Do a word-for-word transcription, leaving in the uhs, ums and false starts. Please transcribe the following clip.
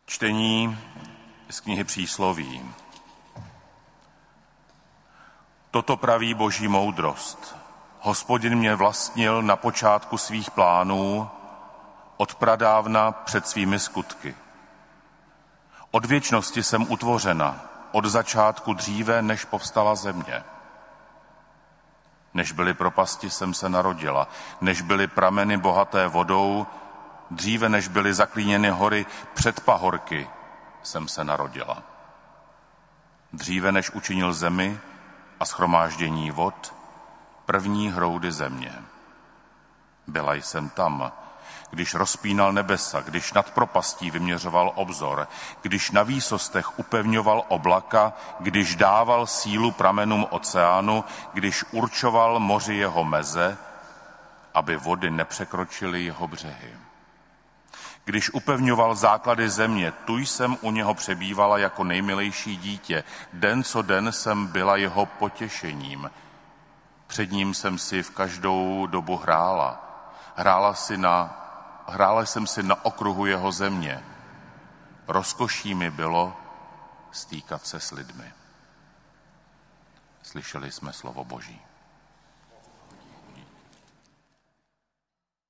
Čtení z knihy Přísloví. Toto praví boží moudrost. Hospodin mě vlastnil na počátku svých plánů, od pradávna před svými skutky. Od věčnosti jsem utvořena, od začátku dříve, než povstala země. Než byly propasti, jsem se narodila, než byly prameny bohaté vodou, dříve než byly zaklíněny hory před pahorky, jsem se narodila. Dříve než učinil zemi a shromáždění vod, první hroudy země. Byla jsem tam, když rozpínal nebesa, když nad propastí vyměřoval obzor, když na výsostech upevňoval oblaka, když dával sílu pramenům oceánu, když určoval moři jeho meze, aby vody nepřekročily jeho břehy. Když upevňoval základy země, tu jsem u něho přebývala jako nejmilejší dítě. Den co den jsem byla jeho potěšením. Před ním jsem si v každou dobu hrála. Hrála, si na, hrála jsem si na okruhu jeho země. Rozkoší mi bylo stýkat se s lidmi. Slyšeli jsme slovo Boží.